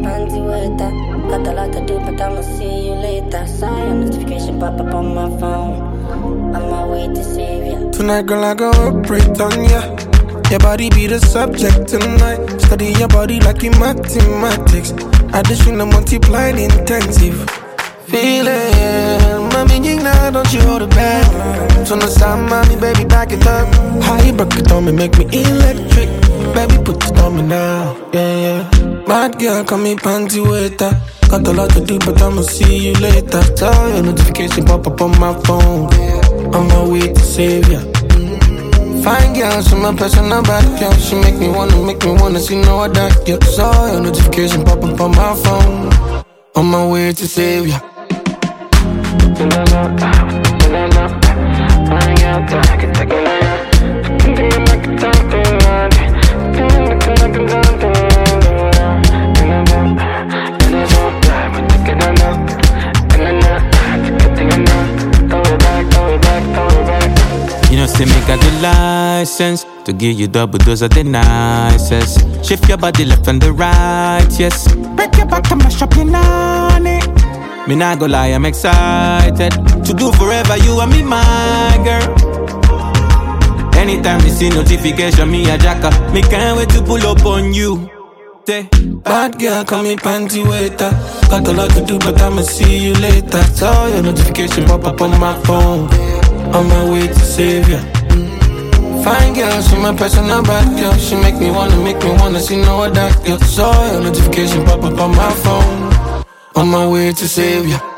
panty wetter. Got a lot to do, but I'ma see you later. Saw your notification pop up on my phone. On my way to save ya. Tonight, girl, I go operate on ya. Your body be the subject tonight. Study your body like in mathematics. Addition and multiplying intensive. Feeling, mommy, now don't you hold it back. So no side, mommy, baby, back it up. How you broke it on me, make me electric. Baby, put it on me now, yeah. Bad girl, call me panty waiter. Got a lot to do, but I'ma see you later. Saw your notification pop up on my phone. On my way to save ya. Fine girl, she my personal bad girl. She make me wanna see no other girl. Saw your notification pop up on my phone. On my way to save ya. You know, say me got the license to give you double dose of the nicest. Shift your body left and the right, yes. Break your back and mash up your nanny. Me not go lie, I'm excited to do forever you and me, my girl. Anytime you see notification, me a jacker. Me can't wait to pull up on you. Say, bad girl, call me panty waiter. Got a lot to do, but I'ma see you later. Saw your notification pop up on my phone. On my way to save ya. Fine girl, she my personal bad girl. She make me wanna see no other girl. Saw your notification pop up on my phone. On my way to save ya.